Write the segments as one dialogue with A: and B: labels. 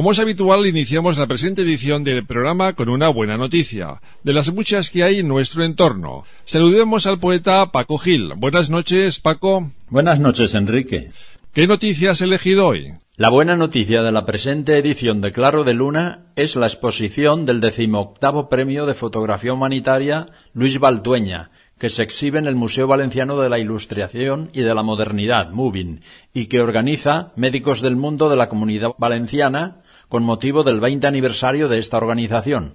A: Como es habitual, iniciamos la presente edición del programa con una buena noticia, de las muchas que hay en nuestro entorno. Saludemos al poeta Paco Gil. Buenas noches, Paco.
B: Buenas noches, Enrique.
A: ¿Qué noticia has elegido hoy?
B: La buena noticia de la presente edición de Claro de Luna es la exposición del 18º Premio de Fotografía Humanitaria Luis Baltueña, que se exhibe en el Museo Valenciano de la Ilustración y de la Modernidad, MUVIN, y que organiza Médicos del Mundo de la Comunidad Valenciana con motivo del 20 aniversario de esta organización.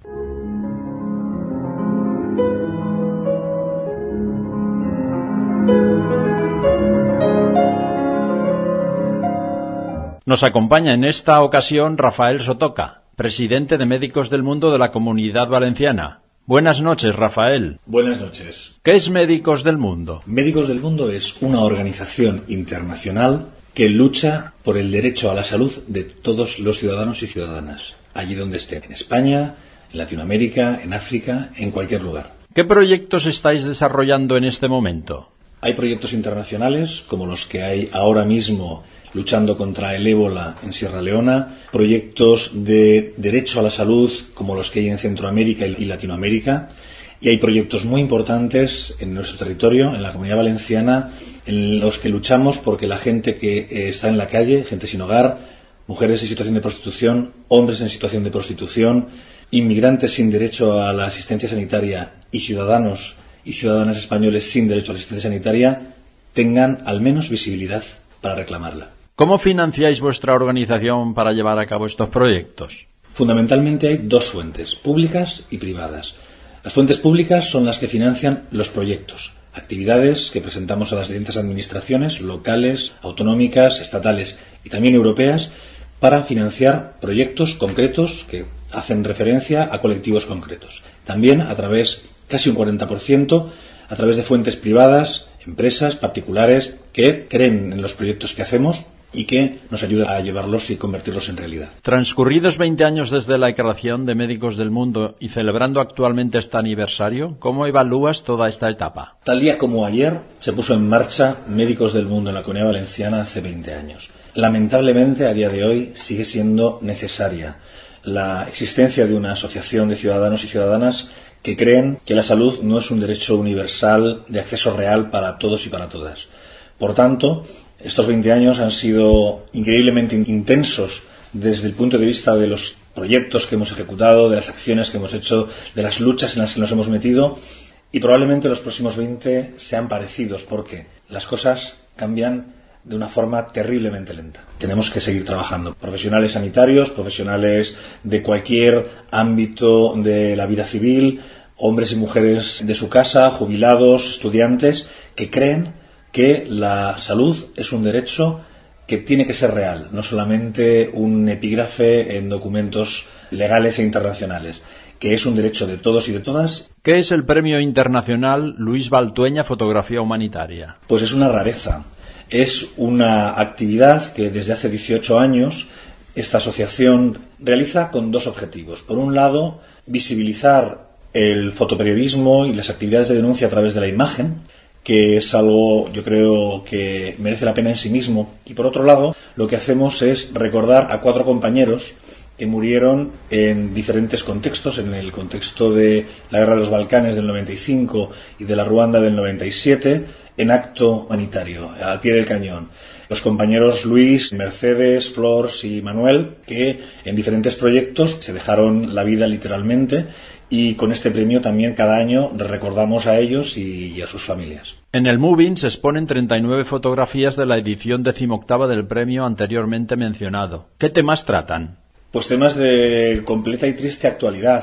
B: Nos acompaña en esta ocasión Rafael Sotoca, presidente de Médicos del Mundo de la Comunidad Valenciana. Buenas noches, Rafael.
C: Buenas noches.
B: ¿Qué es Médicos del Mundo?
C: Médicos del Mundo es una organización internacional que lucha por el derecho a la salud de todos los ciudadanos y ciudadanas, allí donde estén, en España, en Latinoamérica, en África, en cualquier lugar.
B: ¿Qué proyectos estáis desarrollando en este momento?
C: Hay proyectos internacionales, como los que hay ahora mismo luchando contra el ébola en Sierra Leona, proyectos de derecho a la salud, como los que hay en Centroamérica y Latinoamérica, y hay proyectos muy importantes en nuestro territorio, en la Comunidad Valenciana, en los que luchamos porque la gente que está en la calle, gente sin hogar, mujeres en situación de prostitución, hombres en situación de prostitución, inmigrantes sin derecho a la asistencia sanitaria y ciudadanos y ciudadanas españoles sin derecho a la asistencia sanitaria, tengan al menos visibilidad para reclamarla.
B: ¿Cómo financiáis vuestra organización para llevar a cabo estos proyectos?
C: Fundamentalmente hay dos fuentes, públicas y privadas. Las fuentes públicas son las que financian los proyectos, actividades que presentamos a las distintas administraciones locales, autonómicas, estatales y también europeas para financiar proyectos concretos que hacen referencia a colectivos concretos. También a través, casi un 40%, a través de fuentes privadas, empresas particulares que creen en los proyectos que hacemos y que nos ayuda a llevarlos y convertirlos en realidad.
B: Transcurridos 20 años desde la creación de Médicos del Mundo y celebrando actualmente este aniversario, ¿cómo evalúas toda esta etapa?
C: Tal día como ayer se puso en marcha Médicos del Mundo en la Comunidad Valenciana hace 20 años. Lamentablemente, a día de hoy sigue siendo necesaria la existencia de una asociación de ciudadanos y ciudadanas que creen que la salud no es un derecho universal de acceso real para todos y para todas. Por tanto, estos 20 años han sido increíblemente intensos desde el punto de vista de los proyectos que hemos ejecutado, de las acciones que hemos hecho, de las luchas en las que nos hemos metido, y probablemente los próximos 20 sean parecidos porque las cosas cambian de una forma terriblemente lenta. Tenemos que seguir trabajando. Profesionales sanitarios, profesionales de cualquier ámbito de la vida civil, hombres y mujeres de su casa, jubilados, estudiantes, que creen que la salud es un derecho que tiene que ser real, no solamente un epígrafe en documentos legales e internacionales, que es un derecho de todos y de todas.
B: ¿Qué es el Premio Internacional Luis Baltueña Fotografía Humanitaria?
C: Pues es una rareza. Es una actividad que desde hace 18 años esta asociación realiza con dos objetivos. Por un lado, visibilizar el fotoperiodismo y las actividades de denuncia a través de la imagen, que es algo, yo creo, que merece la pena en sí mismo. Y por otro lado, lo que hacemos es recordar a 4 compañeros que murieron en diferentes contextos, en el contexto de la Guerra de los Balcanes del 95 y de la Ruanda del 97, en acto humanitario, al pie del cañón. Los compañeros Luis, Mercedes, Flors y Manuel, que en diferentes proyectos se dejaron la vida literalmente, y con este premio también cada año recordamos a ellos y a sus familias.
B: En el MUVIN se exponen 39 fotografías de la edición 18ª del premio anteriormente mencionado. ¿Qué temas tratan?
C: Pues temas de completa y triste actualidad.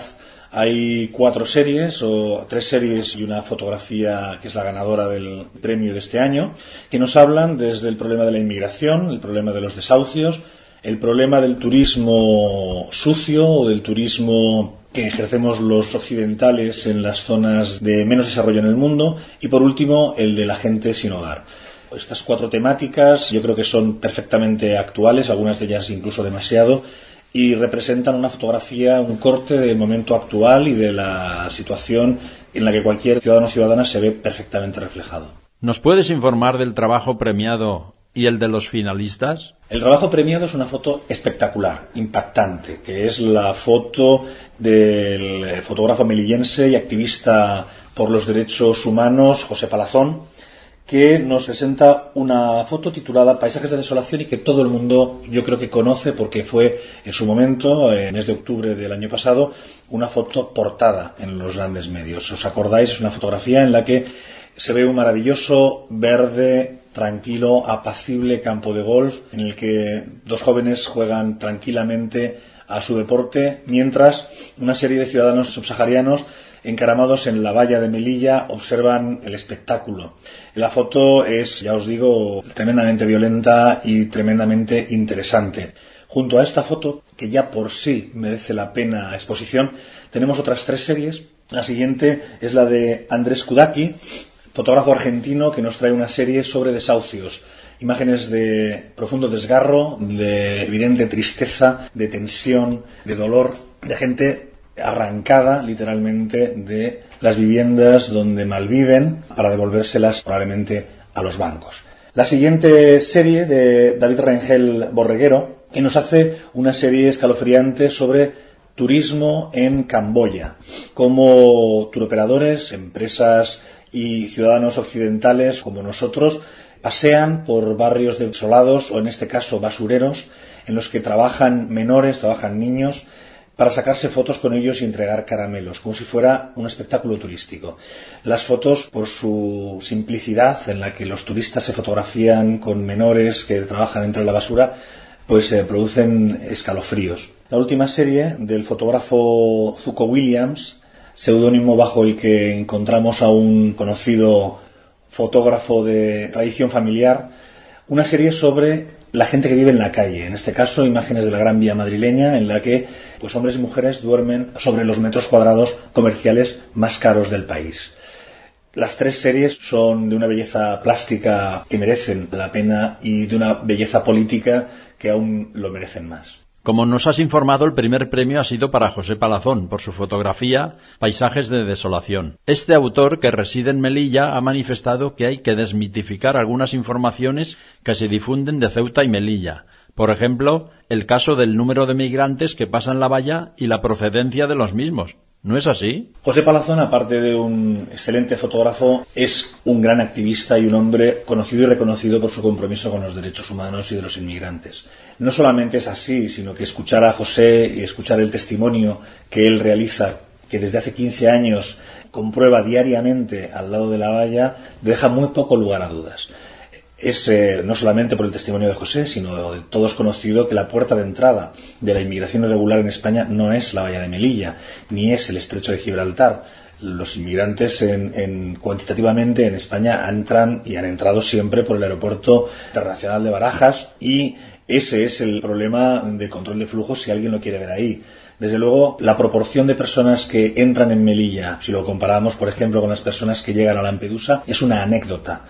C: Hay 4 series, o 3 series y una fotografía que es la ganadora del premio de este año, que nos hablan desde el problema de la inmigración, el problema de los desahucios, el problema del turismo sucio o del turismo que ejercemos los occidentales en las zonas de menos desarrollo en el mundo, y por último el de la gente sin hogar. Estas 4 temáticas yo creo que son perfectamente actuales, algunas de ellas incluso demasiado, y representan una fotografía, un corte del momento actual y de la situación en la que cualquier ciudadano o ciudadana se ve perfectamente reflejado.
B: ¿Nos puedes informar del trabajo premiado ¿Y el de los finalistas?
C: El trabajo premiado es una foto espectacular, impactante, que es la foto del fotógrafo melillense y activista por los derechos humanos, José Palazón, que nos presenta una foto titulada Paisajes de desolación y que todo el mundo yo creo que conoce porque fue en su momento, en el mes de octubre del año pasado, una foto portada en los grandes medios. ¿Os acordáis? Es una fotografía en la que se ve un maravilloso verde, tranquilo, apacible campo de golf en el que dos jóvenes juegan tranquilamente a su deporte, mientras una serie de ciudadanos subsaharianos encaramados en la valla de Melilla observan el espectáculo. La foto es, ya os digo, tremendamente violenta y tremendamente interesante. Junto a esta foto, que ya por sí merece la pena exposición, tenemos otras 3 series. La siguiente es la de Andrés Kudaki, fotógrafo argentino que nos trae una serie sobre desahucios. Imágenes de profundo desgarro, de evidente tristeza, de tensión, de dolor, de gente arrancada literalmente de las viviendas donde malviven para devolvérselas probablemente a los bancos. La siguiente serie de David Rengel Borreguero, que nos hace una serie escalofriante sobre turismo en Camboya, como turoperadores, empresas y ciudadanos occidentales como nosotros pasean por barrios desolados o en este caso basureros en los que trabajan menores, trabajan niños para sacarse fotos con ellos y entregar caramelos, como si fuera un espectáculo turístico. Las fotos, por su simplicidad, en la que los turistas se fotografían con menores que trabajan entre la basura, pues producen escalofríos. La última serie del fotógrafo Zuko Williams, seudónimo bajo el que encontramos a un conocido fotógrafo de tradición familiar, una serie sobre la gente que vive en la calle, en este caso imágenes de la Gran Vía madrileña, en la que pues hombres y mujeres duermen sobre los metros cuadrados comerciales más caros del país. Las 3 series son de una belleza plástica que merecen la pena y de una belleza política que aún lo merecen más.
B: Como nos has informado, el primer premio ha sido para José Palazón, por su fotografía Paisajes de desolación. Este autor, que reside en Melilla, ha manifestado que hay que desmitificar algunas informaciones que se difunden de Ceuta y Melilla. Por ejemplo, el caso del número de migrantes que pasan la valla y la procedencia de los mismos. ¿No es así?
C: José Palazón, aparte de un excelente fotógrafo, es un gran activista y un hombre conocido y reconocido por su compromiso con los derechos humanos y de los inmigrantes. No solamente es así, sino que escuchar a José y escuchar el testimonio que él realiza, que desde hace 15 años comprueba diariamente al lado de la valla, deja muy poco lugar a dudas. Es no solamente por el testimonio de José, sino de todos conocido que la puerta de entrada de la inmigración irregular en España no es la valla de Melilla, ni es el estrecho de Gibraltar. Los inmigrantes cuantitativamente en España entran y han entrado siempre por el aeropuerto internacional de Barajas, y ese es el problema de control de flujos si alguien lo quiere ver ahí. Desde luego, la proporción de personas que entran en Melilla, si lo comparamos, por ejemplo, con las personas que llegan a Lampedusa, es una anécdota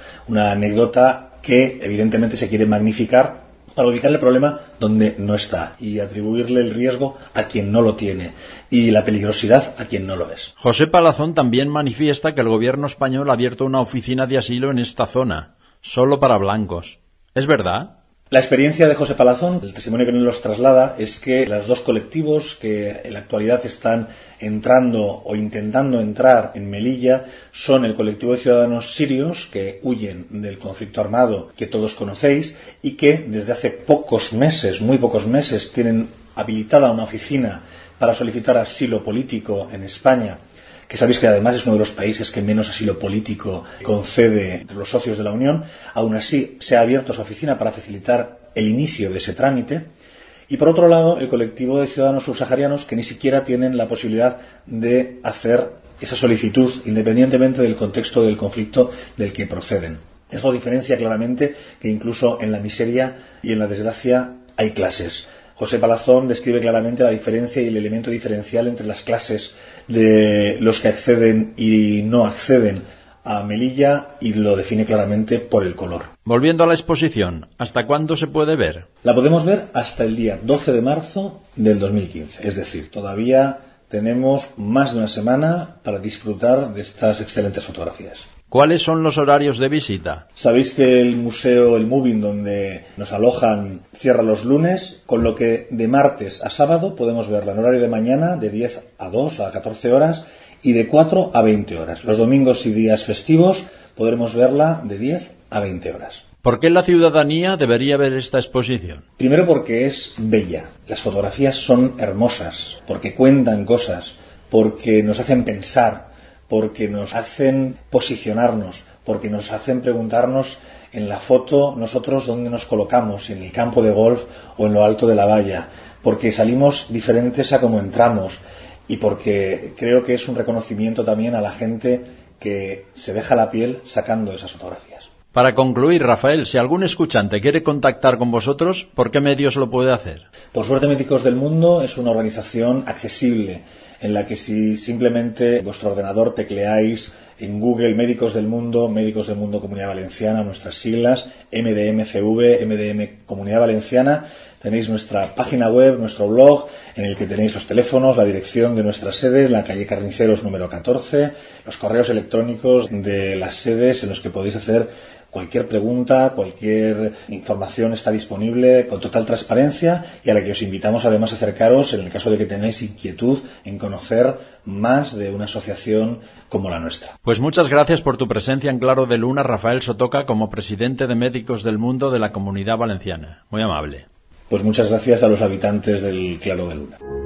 C: que evidentemente se quiere magnificar para ubicar el problema donde no está y atribuirle el riesgo a quien no lo tiene y la peligrosidad a quien no lo es.
B: José Palazón también manifiesta que el gobierno español ha abierto una oficina de asilo en esta zona, solo para blancos. ¿Es verdad?
C: La experiencia de José Palazón, el testimonio que nos traslada, es que los 2 colectivos que en la actualidad están entrando o intentando entrar en Melilla son el colectivo de ciudadanos sirios que huyen del conflicto armado que todos conocéis y que desde hace pocos meses, muy pocos meses, tienen habilitada una oficina para solicitar asilo político en España, que sabéis que además es uno de los países que menos asilo político concede entre los socios de la Unión. Aún así, se ha abierto su oficina para facilitar el inicio de ese trámite. Y por otro lado, el colectivo de ciudadanos subsaharianos que ni siquiera tienen la posibilidad de hacer esa solicitud, independientemente del contexto del conflicto del que proceden. Eso diferencia claramente que incluso en la miseria y en la desgracia hay clases. José Palazón describe claramente la diferencia y el elemento diferencial entre las clases de los que acceden y no acceden a Melilla y lo define claramente por el color.
B: Volviendo a la exposición, ¿hasta cuándo se puede ver?
C: La podemos ver hasta el día 12 de marzo del 2015, es decir, todavía tenemos más de una semana para disfrutar de estas excelentes fotografías.
B: ¿Cuáles son los horarios de visita?
C: Sabéis que el museo, el Moving, donde nos alojan, cierra los lunes, con lo que de martes a sábado podemos verla en horario de mañana de 10 a 2 a 14 horas y de 4 a 20 horas. Los domingos y días festivos podremos verla de 10 a 20 horas.
B: ¿Por qué la ciudadanía debería ver esta exposición?
C: Primero porque es bella. Las fotografías son hermosas, porque cuentan cosas, porque nos hacen pensar, porque nos hacen posicionarnos, porque nos hacen preguntarnos en la foto nosotros dónde nos colocamos, en el campo de golf o en lo alto de la valla, porque salimos diferentes a como entramos y porque creo que es un reconocimiento también a la gente que se deja la piel sacando esas fotografías.
B: Para concluir, Rafael, si algún escuchante quiere contactar con vosotros, ¿por qué medios lo puede hacer?
C: Por suerte, Médicos del Mundo es una organización accesible, en la que si simplemente vuestro ordenador tecleáis en Google Médicos del Mundo Comunidad Valenciana, nuestras siglas, MDMCV, MDM Comunidad Valenciana, tenéis nuestra página web, nuestro blog, en el que tenéis los teléfonos, la dirección de nuestras sedes, la calle Carniceros número 14, los correos electrónicos de las sedes en los que podéis hacer cualquier pregunta, cualquier información está disponible con total transparencia y a la que os invitamos además a acercaros en el caso de que tengáis inquietud en conocer más de una asociación como la nuestra.
B: Pues muchas gracias por tu presencia en Claro de Luna, Rafael Sotoca, como presidente de Médicos del Mundo de la Comunidad Valenciana. Muy amable.
C: Pues muchas gracias a los habitantes del Claro de Luna.